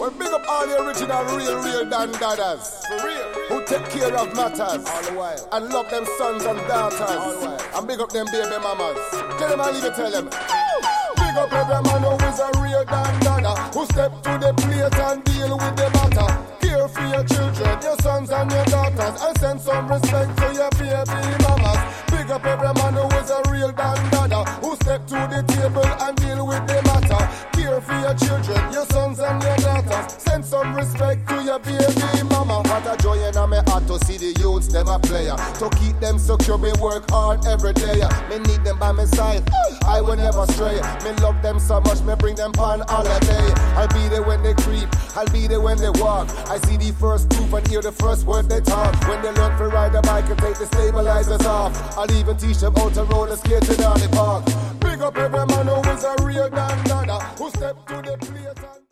Well, big up all the original real dandadas. For real. Who take care of matters. All the while. And love them sons and daughters. All the while. And big up them baby mamas. Tell them and leave it, tell them. Big up every man who is a real dandada. Who step to the plate and deal with the matter. Care for your children, your sons and your daughters. And send some respect to your baby mamas. Big up every man who is a real dandada. Who step to the table and deal with the matter. Care for your children, your sons and your daughters. Send some respect to your baby mama. What a joy in my heart to see the youths, them a player. To keep them secure, me work hard every day. Me need them by my side, I will never stray. Me love them so much, me bring them on holiday. I'll be there when they creep, I'll be there when they walk. I see the first proof and hear the first word they talk. When they learn to ride a bike and take the stabilizers off. I'll even teach them how to roller skate in the park. Big up every man who is a real dandada. Who step to the plate.